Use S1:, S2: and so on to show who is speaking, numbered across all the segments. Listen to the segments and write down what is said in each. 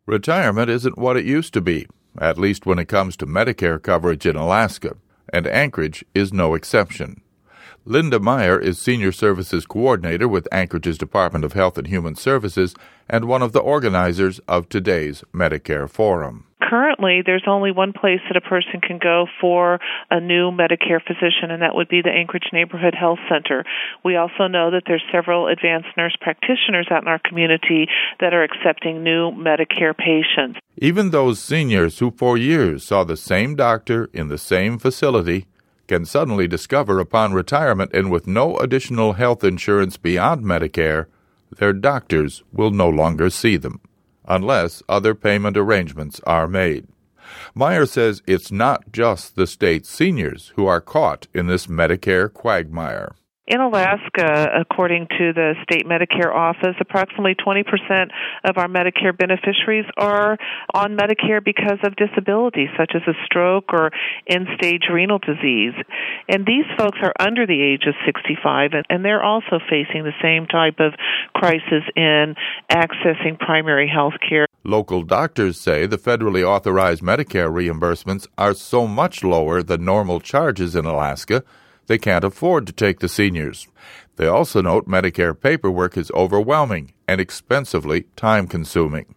S1: Retirement isn't what it used to be, at least when it comes to Medicare coverage in Alaska, and Anchorage is no exception. Linda Meyer is Senior Services Coordinator with Anchorage's Department of Health and Human Services and one of the organizers of today's Medicare Forum.
S2: Currently, there's only one place that a person can go for a new Medicare physician, and that would be the Anchorage Neighborhood Health Center. We also know that there's several advanced nurse practitioners out in our community that are accepting new Medicare patients.
S1: Even those seniors who for years saw the same doctor in the same facility can suddenly discover upon retirement and with no additional health insurance beyond Medicare, their doctors will no longer see them, unless other payment arrangements are made. Meyer says it's not just the state's seniors who are caught in this Medicare quagmire.
S2: In Alaska, according to the state Medicare office, approximately 20% of our Medicare beneficiaries are on Medicare because of disability, such as a stroke or end-stage renal disease. And these folks are under the age of 65, and they're also facing the same type of crisis in accessing primary health care.
S1: Local doctors say the federally authorized Medicare reimbursements are so much lower than normal charges in Alaska, they can't afford to take the seniors. They also note Medicare paperwork is overwhelming and expensively time-consuming.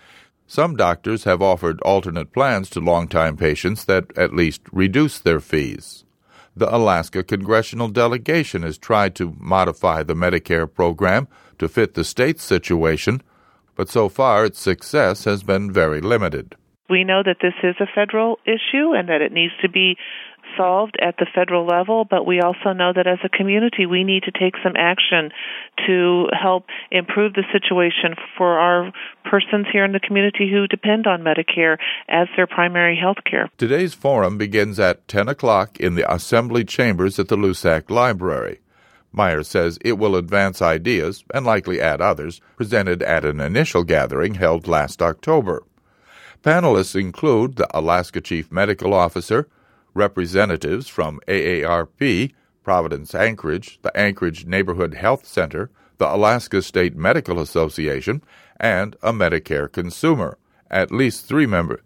S1: Some doctors have offered alternate plans to longtime patients that at least reduce their fees. The Alaska Congressional Delegation has tried to modify the Medicare program to fit the state's situation, but so far its success has been very limited.
S2: We know that this is a federal issue and that it needs to be solved at the federal level, but we also know that as a community we need to take some action to help improve the situation for our persons here in the community who depend on Medicare as their primary health care.
S1: Today's forum begins at 10 o'clock in the Assembly Chambers at the Lusac Library. Meyer says it will advance ideas, and likely add others, presented at an initial gathering held last October. Panelists include the Alaska Chief Medical Officer, representatives from AARP, Providence Anchorage, the Anchorage Neighborhood Health Center, the Alaska State Medical Association, and a Medicare consumer. At least three members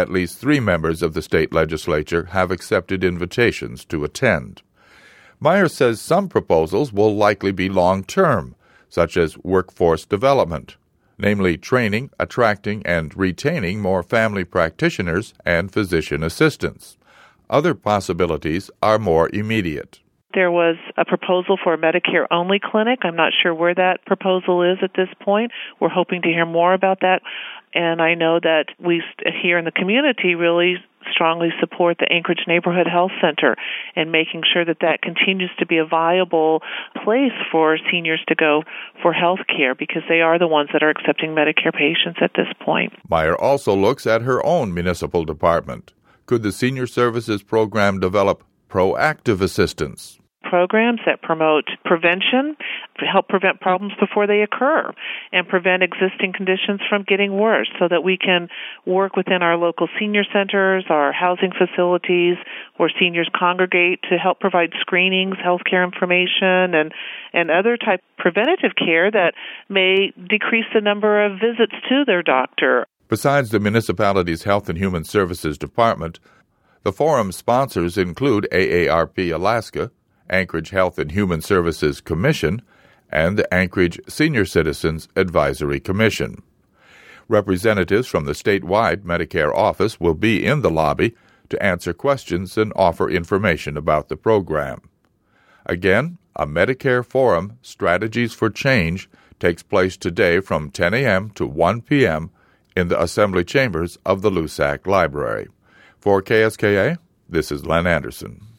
S1: of the state legislature have accepted invitations to attend. Meyer says some proposals will likely be long-term, such as workforce development, namely training, attracting, and retaining more family practitioners and physician assistants. Other possibilities are more immediate.
S2: There was a proposal for a Medicare-only clinic. I'm not sure where that proposal is at this point. We're hoping to hear more about that. And I know that we here in the community really strongly support the Anchorage Neighborhood Health Center and making sure that that continues to be a viable place for seniors to go for health care because they are the ones that are accepting Medicare patients at this point.
S1: Meyer also looks at her own municipal department. Could the Senior Services Program develop proactive assistance?
S2: Programs that promote prevention, help prevent problems before they occur, and prevent existing conditions from getting worse so that we can work within our local senior centers, our housing facilities where seniors congregate to help provide screenings, healthcare information, and other type of preventative care that may decrease the number of visits to their doctor.
S1: Besides the municipality's Health and Human Services Department, the forum sponsors include AARP Alaska, Anchorage Health and Human Services Commission, and the Anchorage Senior Citizens Advisory Commission. Representatives from the statewide Medicare office will be in the lobby to answer questions and offer information about the program. Again, a Medicare Forum, Strategies for Change, takes place today from 10 a.m. to 1 p.m. in the Assembly Chambers of the Lusac Library. For KSKA, this is Len Anderson.